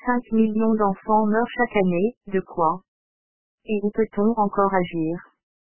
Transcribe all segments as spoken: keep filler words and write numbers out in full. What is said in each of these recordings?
cinq millions d'enfants meurent chaque année, de quoi? Et où peut-on encore agir?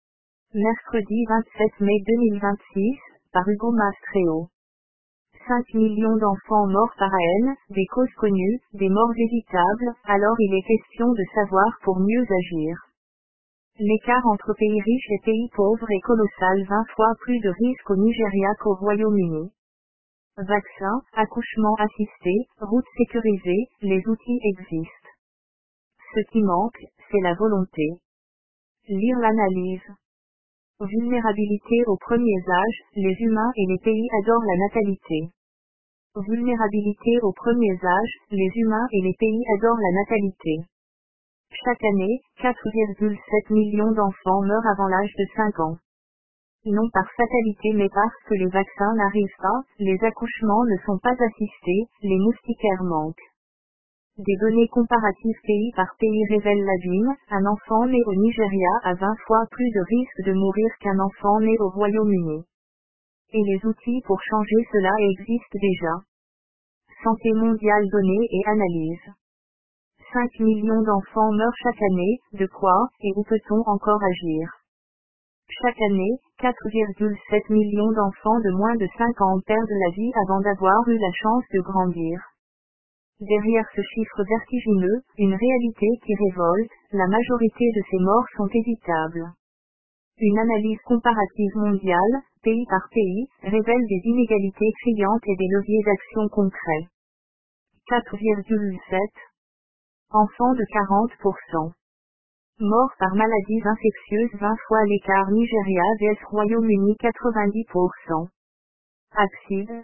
Mercredi vingt-sept mai deux mille vingt-six, par Hugo Mastreo. cinq millions d'enfants morts par A N, des causes connues, des morts évitables, alors il est question de savoir pour mieux agir. L'écart entre pays riches et pays pauvres est colossal, vingt fois plus de risques au Nigeria qu'au Royaume-Uni. Vaccins, accouchements assistés, routes sécurisées, les outils existent. Ce qui manque, c'est la volonté. Lire l'analyse. Vulnérabilité aux premiers âges, les humains et les pays adorent la natalité. Vulnérabilité aux premiers âges, les humains et les pays adorent la natalité. Chaque année, quatre virgule sept millions d'enfants meurent avant l'âge de cinq ans. Non par fatalité mais parce que les vaccins n'arrivent pas, les accouchements ne sont pas assistés, les moustiquaires manquent. Des données comparatives pays par pays révèlent l'abîme, un enfant né au Nigeria a vingt fois plus de risques de mourir qu'un enfant né au Royaume-Uni. Et les outils pour changer cela existent déjà. Santé mondiale données et analyse. cinq millions d'enfants meurent chaque année, de quoi, et où peut-on encore agir? Chaque année, quatre virgule sept millions d'enfants de moins de cinq ans perdent la vie avant d'avoir eu la chance de grandir. Derrière ce chiffre vertigineux, une réalité qui révolte, la majorité de ces morts sont évitables. Une analyse comparative mondiale, pays par pays, révèle des inégalités criantes et des leviers d'action concrets. quatre virgule sept. Enfants de quarante pour cent. Morts par maladies infectieuses vingt fois l'écart Nigeria vs Royaume-Uni quatre-vingt-dix pour cent. Accident.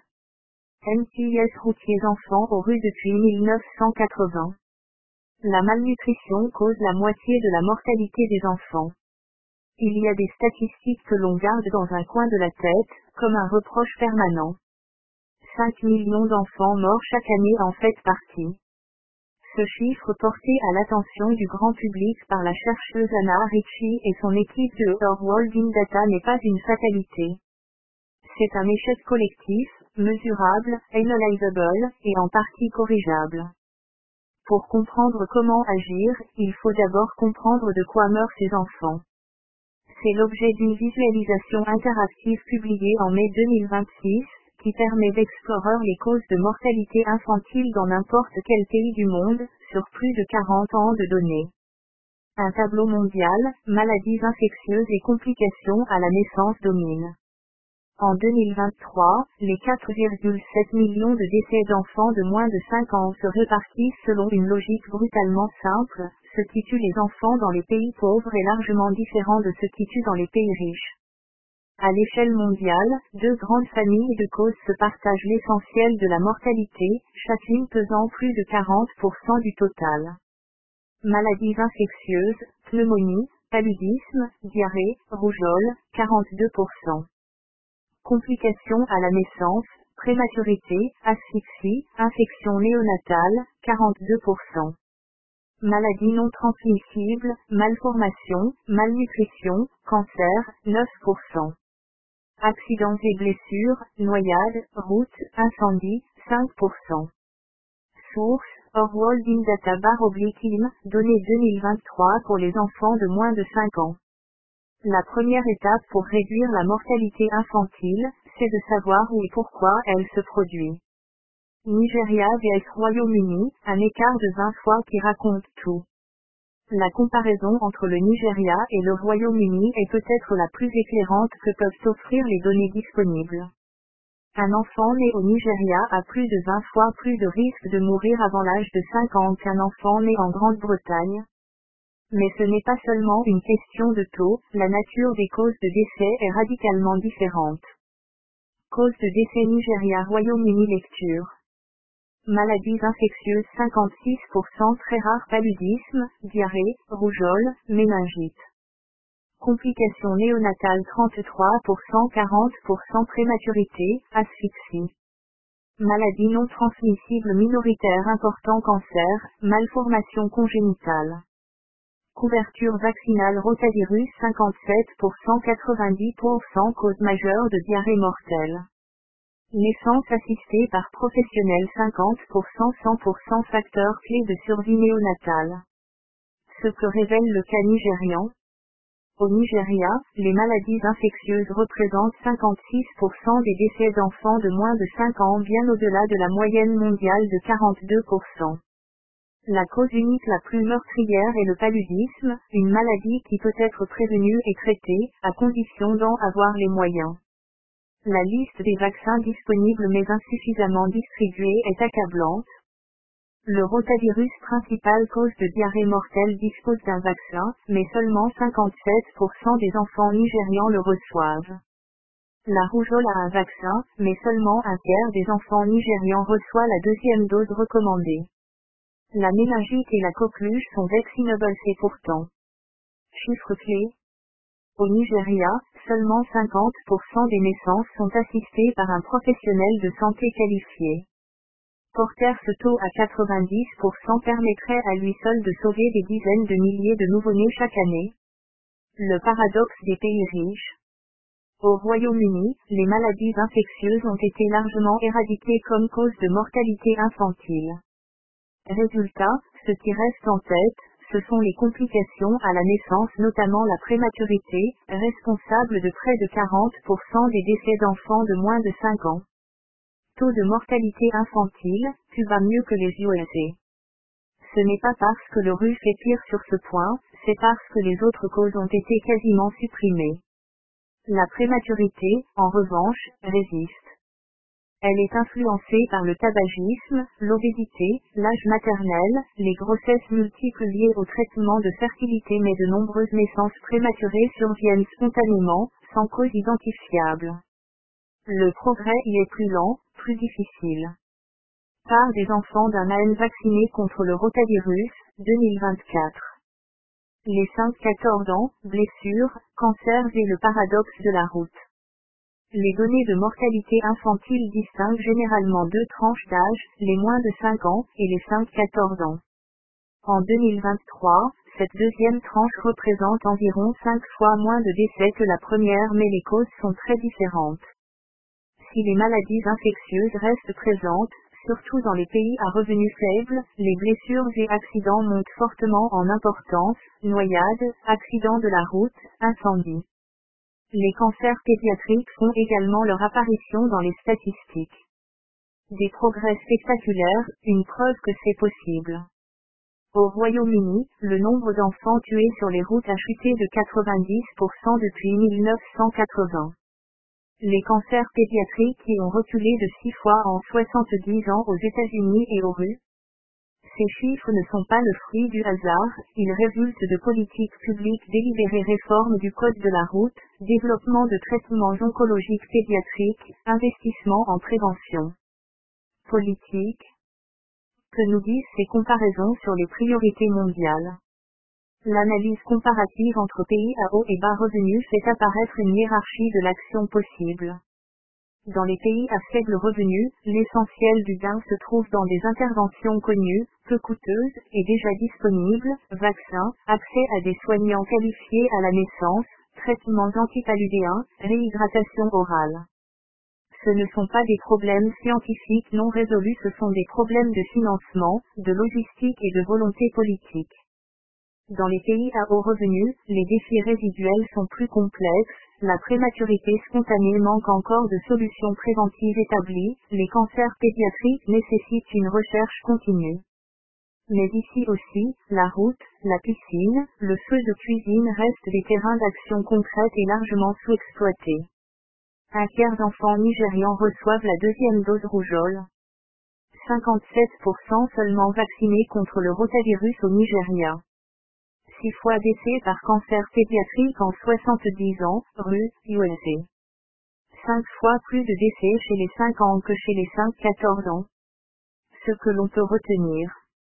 M T S routiers enfants aux rues depuis mille neuf cent quatre-vingts. La malnutrition cause la moitié de la mortalité des enfants. Il y a des statistiques que l'on garde dans un coin de la tête, comme un reproche permanent. cinq millions d'enfants morts chaque année en fait partie. Ce chiffre porté à l'attention du grand public par la chercheuse Anna Ricci et son équipe de Our World in Data n'est pas une fatalité. C'est un échec collectif, mesurable, analysable, et en partie corrigeable. Pour comprendre comment agir, il faut d'abord comprendre de quoi meurent ces enfants. C'est l'objet d'une visualisation interactive publiée en mai deux mille vingt-six, qui permet d'explorer les causes de mortalité infantile dans n'importe quel pays du monde, sur plus de quarante ans de données. Un tableau mondial, maladies infectieuses et complications à la naissance domine. En deux mille vingt-trois, les quatre virgule sept millions de décès d'enfants de moins de cinq ans se répartissent selon une logique brutalement simple, ce qui tue les enfants dans les pays pauvres est largement différent de ce qui tue dans les pays riches. À l'échelle mondiale, deux grandes familles de causes se partagent l'essentiel de la mortalité, chacune pesant plus de quarante pour cent du total. Maladies infectieuses, pneumonie, paludisme, diarrhée, rougeole, quarante-deux pour cent. Complications à la naissance, prématurité, asphyxie, infection néonatale, quarante-deux pour cent. Maladies non transmissibles, malformations, malnutrition, cancer, neuf pour cent. Accidents et blessures, noyades, routes, incendies, cinq pour cent. Source, Our World in Data barre oblique I M, données deux mille vingt-trois pour les enfants de moins de cinq ans. La première étape pour réduire la mortalité infantile, c'est de savoir où et pourquoi elle se produit. Nigeria vs Royaume-Uni, un écart de vingt fois qui raconte tout. La comparaison entre le Nigeria et le Royaume-Uni est peut-être la plus éclairante que peuvent offrir les données disponibles. Un enfant né au Nigeria a plus de vingt fois plus de risque de mourir avant l'âge de cinq ans qu'un enfant né en Grande-Bretagne. Mais ce n'est pas seulement une question de taux, la nature des causes de décès est radicalement différente. Cause de décès Nigeria Royaume-Uni lecture. Maladies infectieuses cinquante-six pour cent très rare paludisme, diarrhée, rougeole, méningite. Complications néonatales trente-trois pour cent quarante pour cent prématurité, asphyxie. Maladies non transmissibles minoritaires important cancer, malformation congénitale. Couverture vaccinale rotavirus cinquante-sept pour cent quatre-vingt-dix pour cent cause majeure de diarrhée mortelle. Naissance assistée par professionnel cinquante pour cent cent pour cent facteur clé de survie néonatale. Ce que révèle le cas nigérian. Au Nigeria, les maladies infectieuses représentent cinquante-six pour cent des décès d'enfants de moins de cinq ans, bien au-delà de la moyenne mondiale de quarante-deux pour cent. La cause unique la plus meurtrière est le paludisme, une maladie qui peut être prévenue et traitée, à condition d'en avoir les moyens. La liste des vaccins disponibles mais insuffisamment distribués est accablante. Le rotavirus, principale cause de diarrhée mortelle, dispose d'un vaccin, mais seulement cinquante-sept pour cent des enfants nigérians le reçoivent. La rougeole a un vaccin, mais seulement un tiers des enfants nigérians reçoit la deuxième dose recommandée. La méningite et la coqueluche sont vaccinables et pourtant. Chiffre clé. Au Nigeria, seulement cinquante pour cent des naissances sont assistées par un professionnel de santé qualifié. Porter ce taux à quatre-vingt-dix pour cent permettrait à lui seul de sauver des dizaines de milliers de nouveau-nés chaque année. Le paradoxe des pays riches. Au Royaume-Uni, les maladies infectieuses ont été largement éradiquées comme cause de mortalité infantile. Résultat, ce qui reste en tête, ce sont les complications à la naissance, notamment la prématurité, responsable de près de quarante pour cent des décès d'enfants de moins de cinq ans. Taux de mortalité infantile, tu vas mieux que les U S A. Ce n'est pas parce que le R U fait pire sur ce point, c'est parce que les autres causes ont été quasiment supprimées. La prématurité, en revanche, résiste. Elle est influencée par le tabagisme, l'obésité, l'âge maternel, les grossesses multiples liées au traitement de fertilité, mais de nombreuses naissances prématurées surviennent spontanément, sans cause identifiable. Le progrès y est plus lent, plus difficile. Part des enfants d'un A M vaccinés contre le rotavirus, deux mille vingt-quatre. Les cinq à quatorze ans, blessures, cancers et le paradoxe de la route. Les données de mortalité infantile distinguent généralement deux tranches d'âge, les moins de cinq ans, et les cinq à quatorze ans. En deux mille vingt-trois, cette deuxième tranche représente environ cinq fois moins de décès que la première, mais les causes sont très différentes. Si les maladies infectieuses restent présentes, surtout dans les pays à revenus faibles, les blessures et accidents montent fortement en importance, noyades, accidents de la route, incendies. Les cancers pédiatriques font également leur apparition dans les statistiques. Des progrès spectaculaires, une preuve que c'est possible. Au Royaume-Uni, le nombre d'enfants tués sur les routes a chuté de quatre-vingt-dix pour cent depuis mille neuf cent quatre-vingts. Les cancers pédiatriques y ont reculé de six fois en soixante-dix ans aux États-Unis et au R U. Ces chiffres ne sont pas le fruit du hasard, ils résultent de politiques publiques délibérées, réforme du code de la route, développement de traitements oncologiques pédiatriques, investissement en prévention. Politique. Que nous disent ces comparaisons sur les priorités mondiales? L'analyse comparative entre pays à haut et bas revenus fait apparaître une hiérarchie de l'action possible. Dans les pays à faible revenu, l'essentiel du gain se trouve dans des interventions connues, peu coûteuses, et déjà disponibles, vaccins, accès à des soignants qualifiés à la naissance, traitements antipaludéens, réhydratation orale. Ce ne sont pas des problèmes scientifiques non résolus, ce sont des problèmes de financement, de logistique et de volonté politique. Dans les pays à haut revenu, les défis résiduels sont plus complexes, la prématurité spontanée manque encore de solutions préventives établies, les cancers pédiatriques nécessitent une recherche continue. Mais ici aussi, la route, la piscine, le feu de cuisine restent des terrains d'action concrètes et largement sous-exploités. Un tiers d'enfants nigérians reçoivent la deuxième dose rougeole. cinquante-sept pour cent seulement vaccinés contre le rotavirus au Nigeria. six fois décès par cancer pédiatrique en soixante-dix ans, R U, U S A. cinq fois plus de décès chez les cinq ans que chez les cinq à quatorze ans. Ce que l'on peut retenir.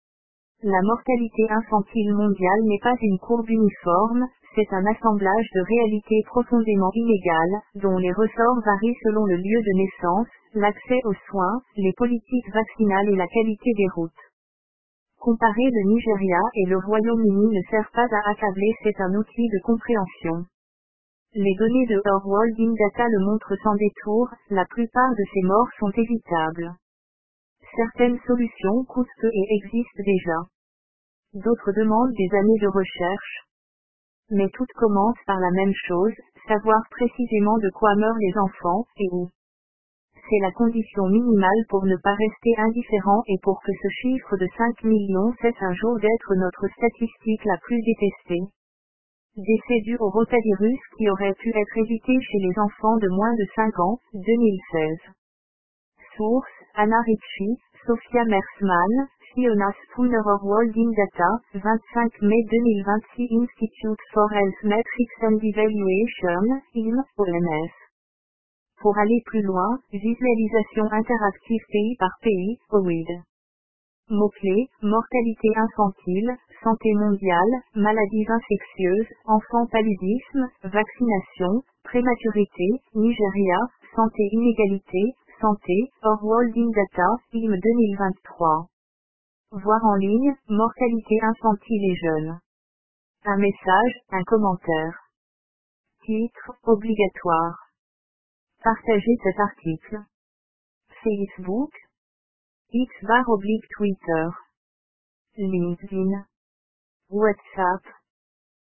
La mortalité infantile mondiale n'est pas une courbe uniforme, c'est un assemblage de réalités profondément inégales, dont les ressorts varient selon le lieu de naissance, l'accès aux soins, les politiques vaccinales et la qualité des routes. Comparer le Nigeria et le Royaume-Uni ne sert pas à accabler, c'est un outil de compréhension. Les données de Our World in Data le montrent sans détour, la plupart de ces morts sont évitables. Certaines solutions coûtent peu et existent déjà. D'autres demandent des années de recherche. Mais toutes commencent par la même chose, savoir précisément de quoi meurent les enfants, et où. C'est la condition minimale pour ne pas rester indifférent et pour que ce chiffre de cinq millions cesse un jour d'être notre statistique la plus détestée. Décès dus au rotavirus qui aurait pu être évité chez les enfants de moins de cinq ans, deux mille seize. Source, Anna Ricci, Sophia Mersman, Fiona Spooner Our World in Data, vingt-cinq mai deux mille vingt-six Institute for Health Metrics and Evaluation, I M, O M S. Pour aller plus loin, visualisation interactive pays par pays, O W I D. Mots-clés, mortalité infantile, santé mondiale, maladies infectieuses, enfants paludisme, vaccination, prématurité, Nigeria, santé inégalité, santé, Our World in Data, I M deux mille vingt-trois. Voir en ligne, mortalité infantile et jeune. Un message, un commentaire. Titre, obligatoire. Partagez cet article. Facebook. X barre oblique Twitter. LinkedIn. WhatsApp.